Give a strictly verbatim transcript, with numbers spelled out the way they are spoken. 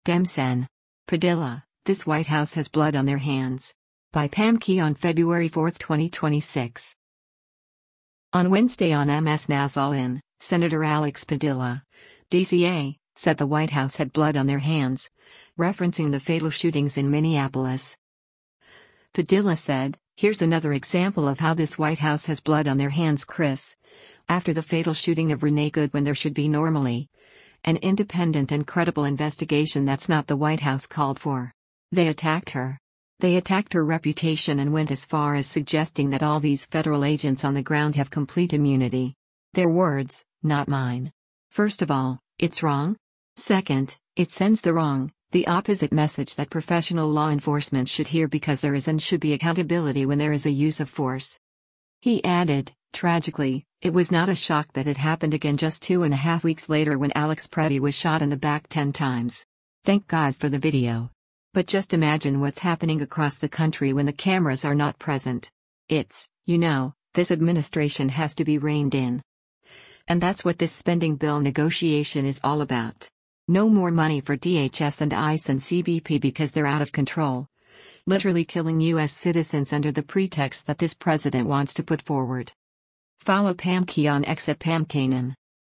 Demsen. Padilla, this White House has blood on their hands. By Pam Key on February fourth, twenty twenty-six. On Wednesday on M S Nazanin, Senator Alex Padilla, D C A, said the White House had blood on their hands, referencing the fatal shootings in Minneapolis. Padilla said, "Here's another example of how this White House has blood on their hands, Chris. After the fatal shooting of Renee Goodwin, there should be normally an independent and credible investigation. That's not the White House called for. They attacked her. They attacked her reputation and went as far as suggesting that all these federal agents on the ground have complete immunity. Their words, not mine. First of all, it's wrong. Second, it sends the wrong, the opposite message that professional law enforcement should hear, because there is and should be accountability when there is a use of force." He added, "Tragically, it was not a shock that it happened again just two and a half weeks later when Alex Preddy was shot in the back ten times. Thank God for the video. But just imagine what's happening across the country when the cameras are not present. It's, you know, this administration has to be reined in. And that's what this spending bill negotiation is all about. No more money for D H S and ICE and C B P because they're out of control. Literally killing U S citizens under the pretext that this president wants to put forward." Follow Pam Key on X at Pam Kanan.